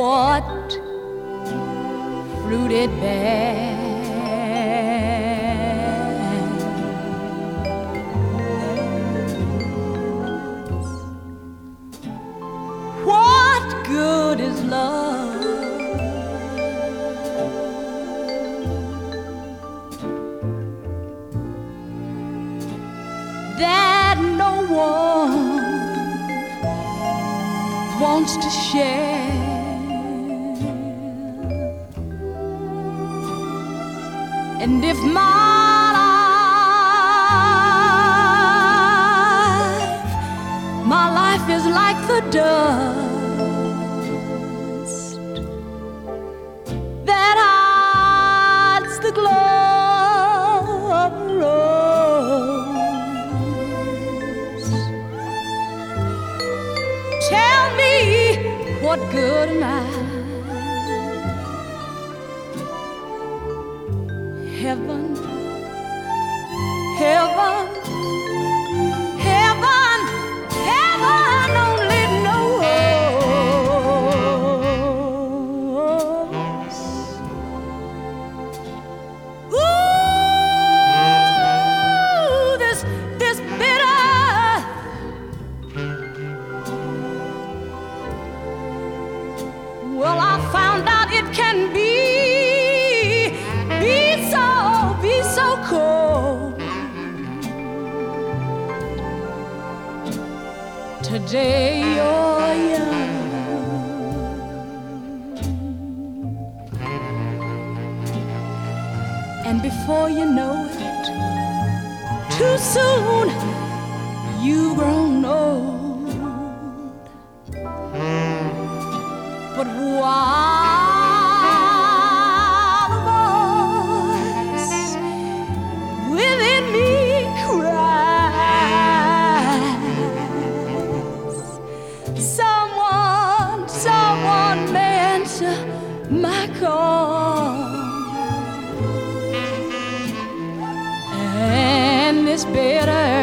what fruit it bears. What good is love that no one wants to share? And if my life is like the dust that hides the glow of a rose, tell me what good am I? Heaven, heaven, heaven, heaven only knows. Ooh, this bitter. Well, I found out it can be so cold. Today you're young, and before you know it, too soon you've grown old. But why? Someone may answer my call, and this bitter